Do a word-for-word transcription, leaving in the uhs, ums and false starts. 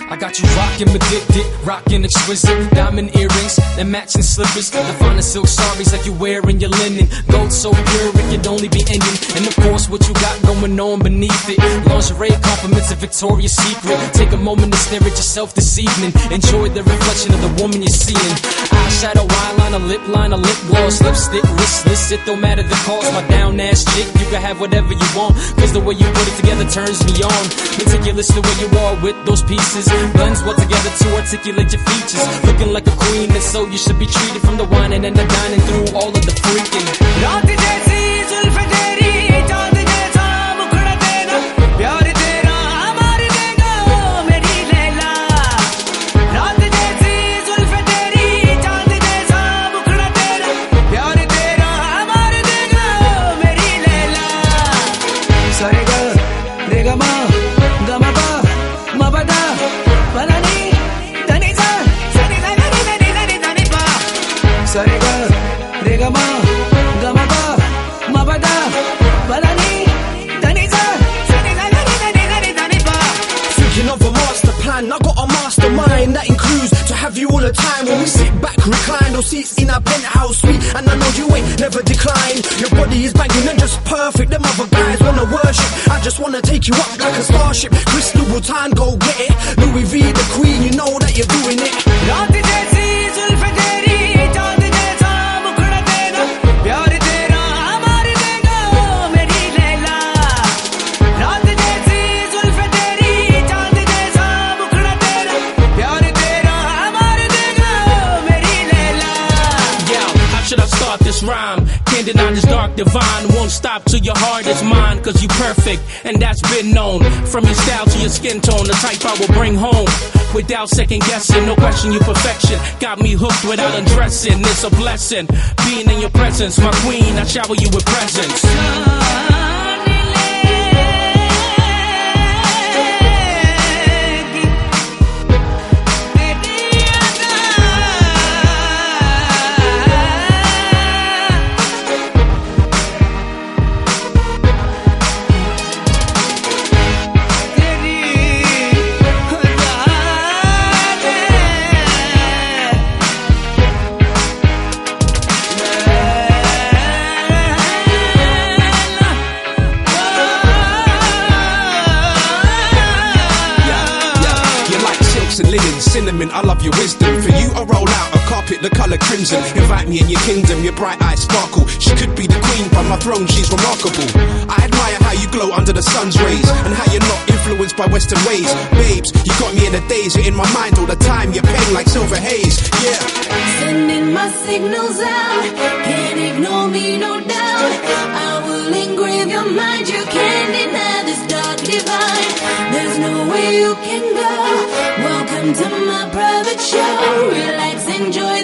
I got you rockin' addicted, rockin' exquisite diamond earrings and matching slippers. The finest silk saris like you wearing your linen. Gold so pure it could only be Indian. And of course what you got going on beneath it. Lingerie compliments of Victoria's Secret. Take a moment to stare at yourself this evening. Enjoy the reflection of the woman you're seeing. Eyeshadow, eyeliner, lip liner, lip gloss, lipstick, wristless. It don't matter the cost. My down ass chick, you can have whatever you want. Cause the way you put it together turns me on. Meticulous the way you are with those pieces. Blends well together to articulate your features. Looking like a queen, and so you should be treated. From the whining and the dining through all of the freaking. रात जैसी जुल्फ तेरी चांद जैसा मुखड़ा तेरा प्यार तेरा मार देगा मेरी लैला रात जैसी जुल्फ तेरी चांद जैसा मुखड़ा तेरा प्यार तेरा मार देगा मेरी लैला सारे गा रे गा मा गा मा पा मा पा दा पला नी धनी सा सनी सा गा नी धनी धनी धनी पा सारे गा रे गा मा Thinking of a master plan, I got a mastermind that includes to have you all the time. When we sit back, recline, those seats in our penthouse suite, and I know you ain't never declined. Your body is banging and just perfect. Them other guys wanna worship, I just wanna take you up like a starship. Crystal Bhutan, go get it. Louis V, the queen, you know that you're doing it. रात जैसी जुल्फ तेरी चांद जैसा मुखड़ा तेरा प्यार तेरा मार देगा मेरी लैला रात जैसी जुल्फ तेरी चांद जैसा मुखड़ा तेरा प्यार तेरा मार देगा मेरी Laila. Yeah, how should I start this rhyme? Can't deny this dark divine. Won't stop till your heart is mine. Cause you perfect, and that's been known. From your style to your skin tone, the type I will bring home without second guessing. No question, you perfection. Got me hooked without undressing. It's a blessing being in your presence, my queen. I shower you with presents. And linen, cinnamon, I love your wisdom. For you, I roll out a carpet the colour crimson. Invite me in your kingdom, your bright eyes sparkle. She could be the queen, but my throne, she's remarkable. I admire how you glow under the sun's rays, and how you're not influenced by Western ways. Babes, you got me in the days, you're in my mind all the time. You're pen like silver haze, yeah. Sending my signals out, can't ignore me, no doubt. I will engrave your mind, you can't deny this dark divine. There's no way you can go. Welcome to my private show. Relax, enjoy